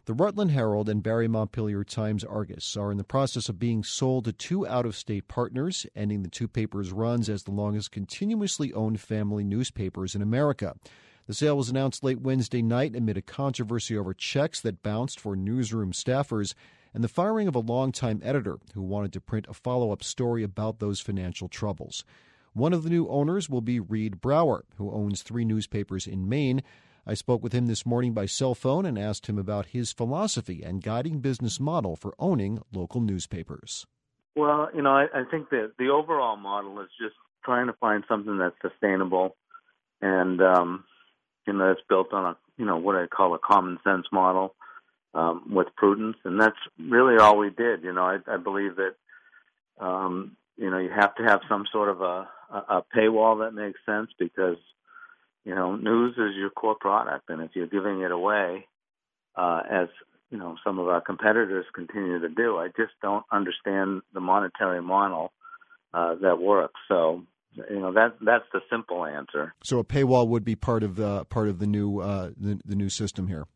The Rutland Herald and Barre Montpelier Times-Argus are in the process of being sold to two out-of-state partners, ending the two papers' runs as the longest continuously owned family newspapers in America. The sale was announced late Wednesday night amid a controversy over checks that bounced for newsroom staffers and the firing of a longtime editor who wanted to print a follow-up story about those financial troubles. One of the new owners will be Reed Brower, who owns three newspapers in Maine. I spoke with him this morning by cell phone and asked him about his philosophy and guiding business model for owning local newspapers. Well, I think that the overall model is just trying to find something that's sustainable and, that's built on what I call a common sense model with prudence. And that's really all we did. I believe that, you have to have some sort of a paywall that makes sense because, news is your core product. And if you're giving it away, as, some of our competitors continue to do, I just don't understand the monetary model that works. So, that's the simple answer. So a paywall would be part of the new system here.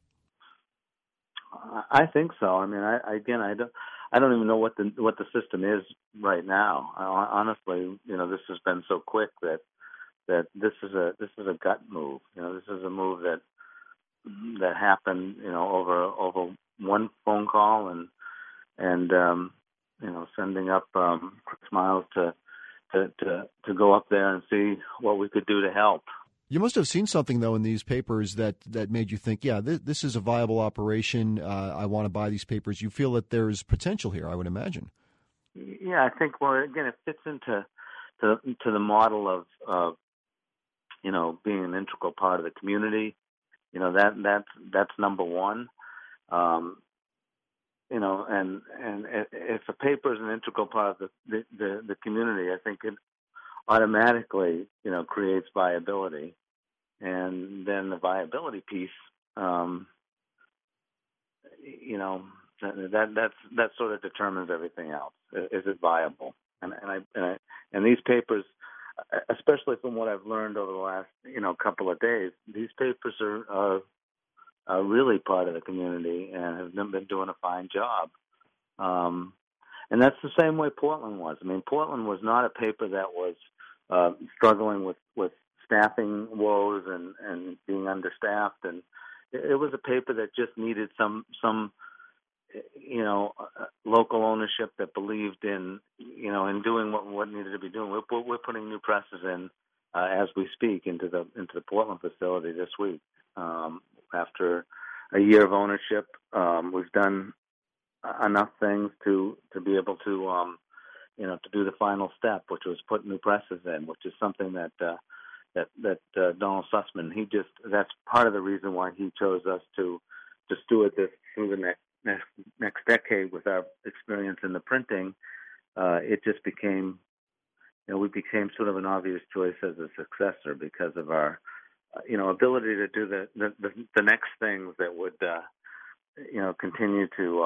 I think so. I mean, I don't even know what the system is right now. Honestly, this has been so quick that this is a gut move. This is a move that happened, over one phone call and sending up Chris Miles to go up there and see what we could do to help. You must have seen something, though, in these papers that made you think, yeah, this is a viable operation. I want to buy these papers. You feel that there's potential here, I would imagine. Yeah, I think, well, again, it fits into the model of being an integral part of the community. That's number one. And if a paper is an integral part of the community, I think it automatically, creates viability. And then the viability piece, that sort of determines everything else. Is it viable? And these papers, especially from what I've learned over the last, couple of days, these papers are really part of the community and have been doing a fine job. And that's the same way Portland was. I mean, Portland was not a paper that was struggling with staffing woes and being understaffed, and it was a paper that just needed some local ownership that believed in doing what needed to be doing. We're putting new presses in as we speak into the Portland facility this week. After a year of ownership, we've done enough things to be able to to do the final step, which was put new presses in, which is something that Donald Sussman, that's part of the reason why he chose us to steward this through the next decade with our experience in the printing. It just became, we became sort of an obvious choice as a successor because of our, ability to do the next things that would, continue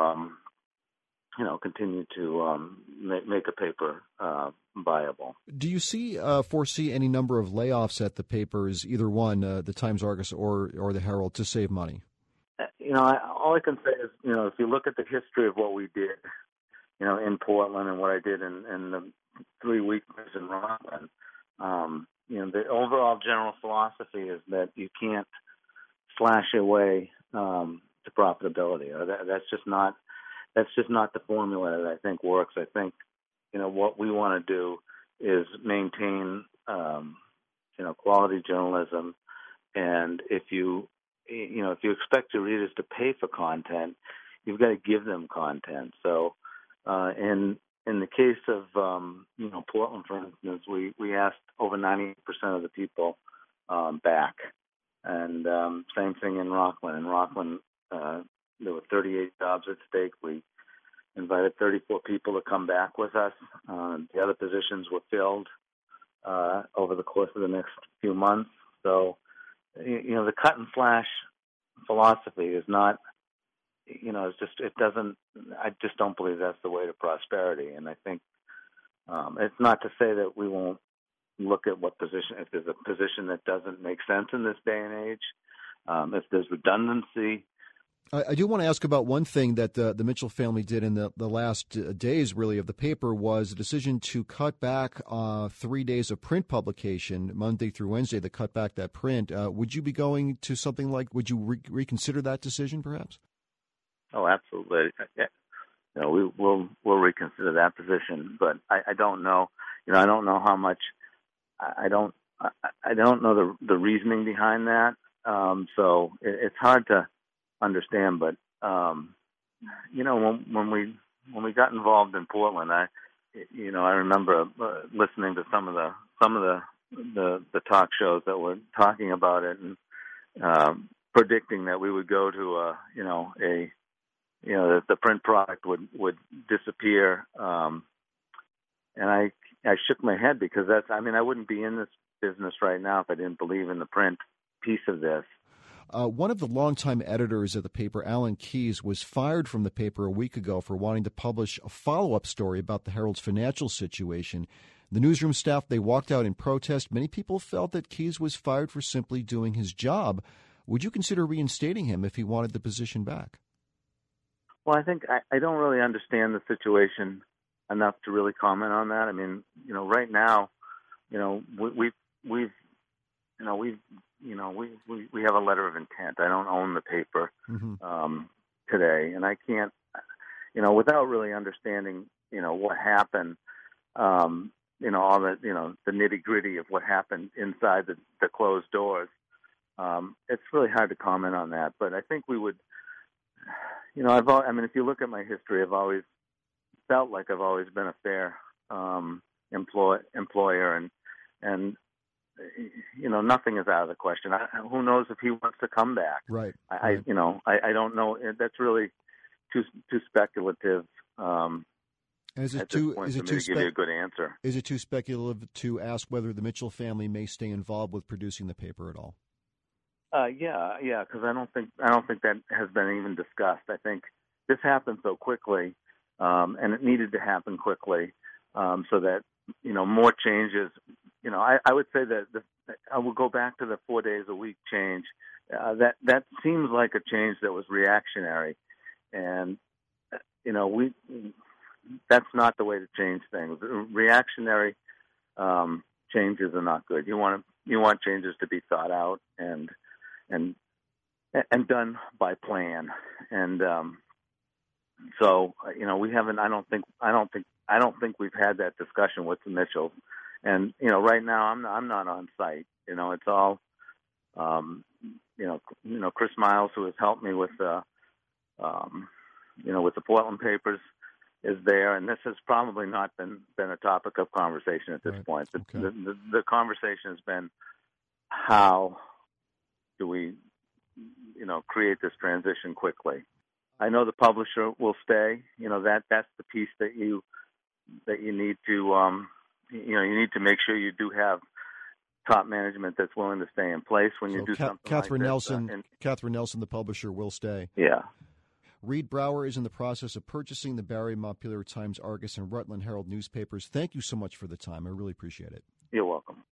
to make a paper viable. Do you foresee any number of layoffs at the papers, either one, the Times-Argus or the Herald, to save money? All I can say is, if you look at the history of what we did, in Portland and what I did in the 3 weeks in Rockland, the overall general philosophy is that you can't slash your way to profitability. That's just not the formula that I think works. I think, what we want to do is maintain, quality journalism. And if you expect your readers to pay for content, you've got to give them content. So, in the case of, Portland, for instance, we asked over 90% of the people back. And same thing in Rockland. In Rockland, there were 38 jobs at stake. We invited 34 people to come back with us. The other positions were filled over the course of the next few months. So, the cut and slash philosophy is not, I just don't believe that's the way to prosperity. And I think it's not to say that we won't look at if there's a position that doesn't make sense in this day and age, if there's redundancy, I do want to ask about one thing that the Mitchell family did in the last days, really, of the paper was a decision to cut back 3 days of print publication, Monday through Wednesday, to cut back that print. Would you be going to something like, would you reconsider that decision, perhaps? Oh, absolutely. Yeah. We'll reconsider that position, but I don't know. I don't know how much. I don't know the reasoning behind that. So it's hard to understand. But when we got involved in Portland, I remember listening to some of the talk shows that were talking about it and predicting that we would go to the print product would disappear. And I shook my head because I wouldn't be in this business right now if I didn't believe in the print piece of this. One of the longtime editors of the paper, Alan Keyes, was fired from the paper a week ago for wanting to publish a follow-up story about the Herald's financial situation. The newsroom staff, they walked out in protest. Many people felt that Keyes was fired for simply doing his job. Would you consider reinstating him if he wanted the position back? Well, I think I don't really understand the situation enough to really comment on that. I mean, right now, we have a letter of intent. I don't own the paper today, and I can't, without really understanding, what happened, all the nitty gritty of what happened inside the closed doors. It's really hard to comment on that, but I think we would. If you look at my history, I've always felt like I've always been a fair employer, and nothing is out of the question. Who knows if he wants to come back? Right. I don't know. That's really too speculative. Is it to give you a good answer? Is it too speculative to ask whether the Mitchell family may stay involved with producing the paper at all? Yeah, because I don't think that has been even discussed. I think this happened so quickly, and it needed to happen quickly, so that more changes. I would say that I will go back to the 4 days a week change. That seems like a change that was reactionary, and that's not the way to change things. Reactionary changes are not good. You want changes to be thought out and done by plan. And so we haven't. I don't think we've had that discussion with the Mitchells. And right now I'm not on site. It's all Chris Miles, who has helped me with with the Portland papers, is there, and this has probably not been a topic of conversation at this point. The conversation has been, how do we create this transition quickly? I know the publisher will stay. That's the piece that you need to you need to make sure you do have top management that's willing to stay in place when you do something Catherine like Nelson, this. Catherine Nelson, the publisher, will stay. Yeah. Reed Brower is in the process of purchasing the Barre, Montpelier Times, Argus, and Rutland Herald newspapers. Thank you so much for the time. I really appreciate it. You're welcome.